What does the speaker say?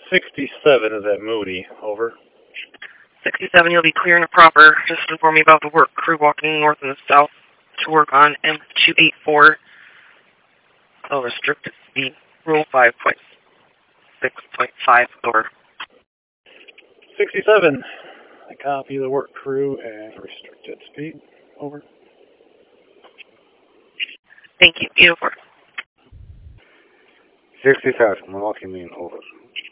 67 is at Moody. Over. 67, you'll be clear and proper. Just inform me about the work crew walking north and south to work on M284. Restricted speed. Rule 5.6.5. Over. 67. I copy the work crew at restricted speed. Over. Thank you. Uniform. 65, Milwaukee, Maine. Over.